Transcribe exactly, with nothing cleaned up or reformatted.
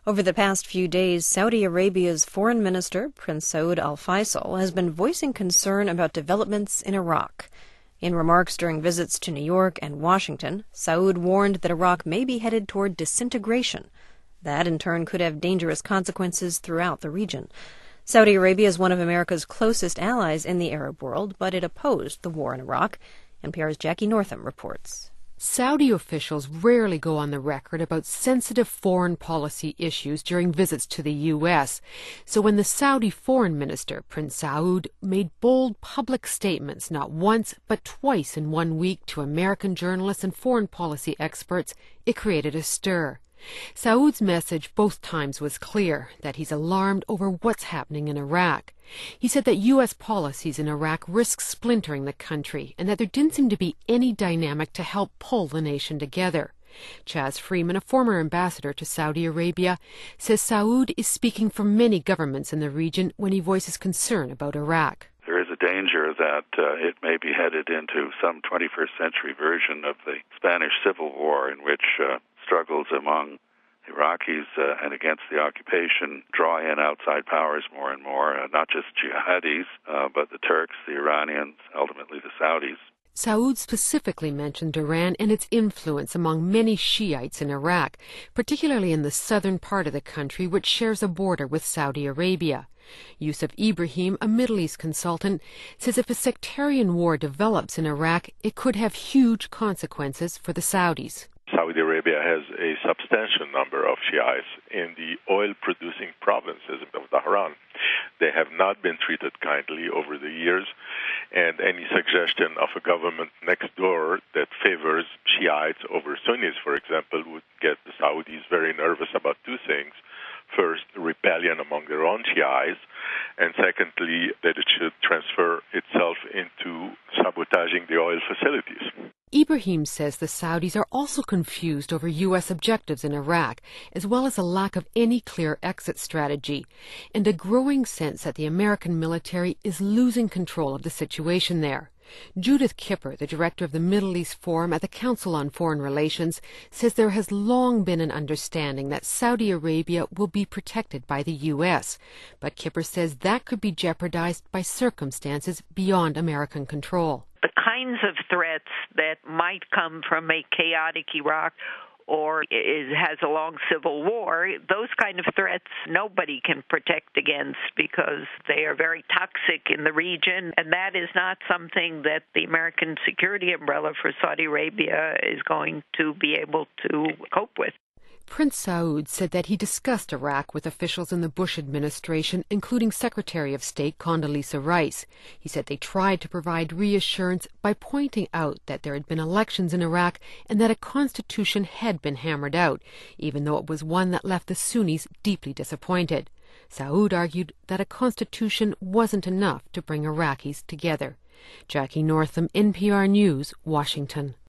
Over the past few days, Saudi Arabia's foreign minister, Prince Saud Al Faisal, has been voicing concern about developments in Iraq. In remarks during visits to New York and Washington, Saud warned that Iraq may be headed toward disintegration. That, in turn, could have dangerous consequences throughout the region. Saudi Arabia is one of America's closest allies in the Arab world, but it opposed the war in Iraq. N P R's Jackie Northam reports. Saudi officials rarely go on the record about sensitive foreign policy issues during visits to the U S. So when the Saudi foreign minister, Prince Saud, made bold public statements not once but twice in one week to American journalists and foreign policy experts, it created a stir. Saud's message both times was clear, that he's alarmed over what's happening in Iraq. He said that U S policies in Iraq risk splintering the country and that there didn't seem to be any dynamic to help pull the nation together. Chaz Freeman, a former ambassador to Saudi Arabia, says Saud is speaking for many governments in the region when he voices concern about Iraq. There is a danger that uh, it may be headed into some twenty-first century version of the Spanish Civil War, in which uh, struggles among Iraqis uh, and against the occupation draw in outside powers more and more, uh, not just jihadis, uh, but the Turks, the Iranians, ultimately the Saudis. Saud specifically mentioned Iran and its influence among many Shiites in Iraq, particularly in the southern part of the country, which shares a border with Saudi Arabia. Yusuf Ibrahim, a Middle East consultant, says if a sectarian war develops in Iraq, it could have huge consequences for the Saudis. Saudi Arabia has a substantial number of Shiites in the oil-producing provinces of Tehran. They have not been treated kindly over the years, and any suggestion of a government next door that favors Shiites over Sunnis, for example, would get the Saudis very nervous about two things. First, rebellion among their own Shiites, and secondly, that it should transfer itself into sabotaging the oil facilities. Ibrahim says the Saudis are also confused over U S objectives in Iraq, as well as a lack of any clear exit strategy, and a growing sense that the American military is losing control of the situation there. Judith Kipper, the director of the Middle East Forum at the Council on Foreign Relations, says there has long been an understanding that Saudi Arabia will be protected by the U S, but Kipper says that could be jeopardized by circumstances beyond American control. The kinds of threats that might come from a chaotic Iraq or is, has a long civil war, those kind of threats nobody can protect against because they are very toxic in the region, and that is not something that the American security umbrella for Saudi Arabia is going to be able to cope with. Prince Saud said that he discussed Iraq with officials in the Bush administration, including Secretary of State Condoleezza Rice. He said they tried to provide reassurance by pointing out that there had been elections in Iraq and that a constitution had been hammered out, even though it was one that left the Sunnis deeply disappointed. Saud argued that a constitution wasn't enough to bring Iraqis together. Jackie Northam, N P R News, Washington.